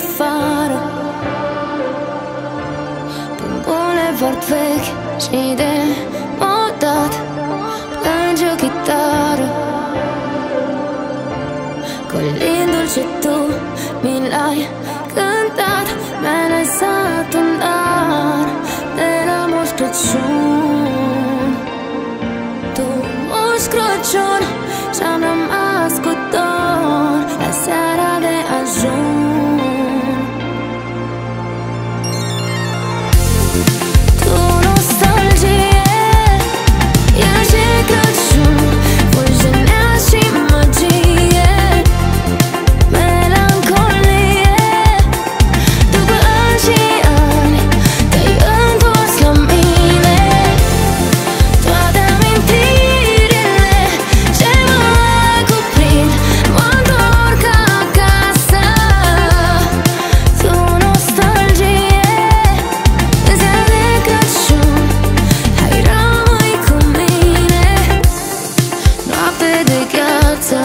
afară pe-un bulevard vechi și de modat, plânge o chitară, colindul ce tu mi l-ai cântat. Mi-ai lăsat un dar de la Moș Crăciun. Tu, Moș Crăciun, și-am rămas cu dor la seara de ajun. Tu, nostalgie, iar și Crăciun, fulgenea și magie, melancolie. După ani și ani te-ai întors la mine, toate amintirile ce mă cuprind mă întorc acasă. Tu, nostalgie, în ziua de Crăciun, hai rămâi cu mine. Noapte de gheață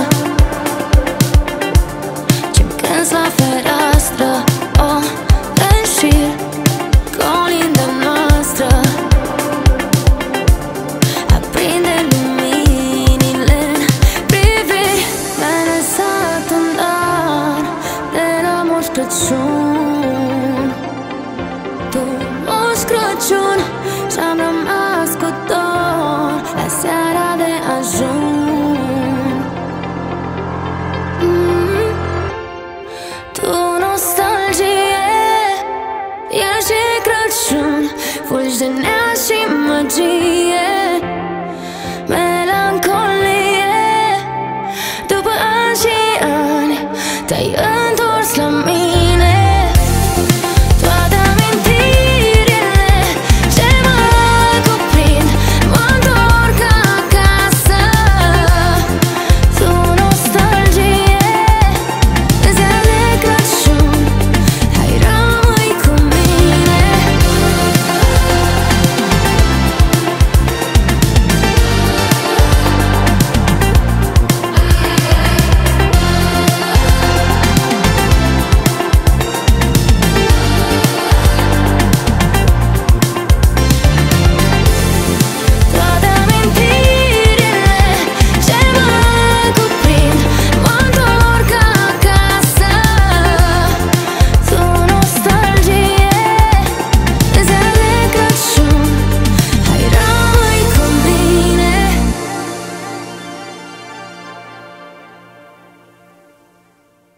ce-mi cânti la fereastră, ore în șir, colinda noastră aprinde luminile în priviri. Mi-ai lăsat un dar de la Moș Crăciun.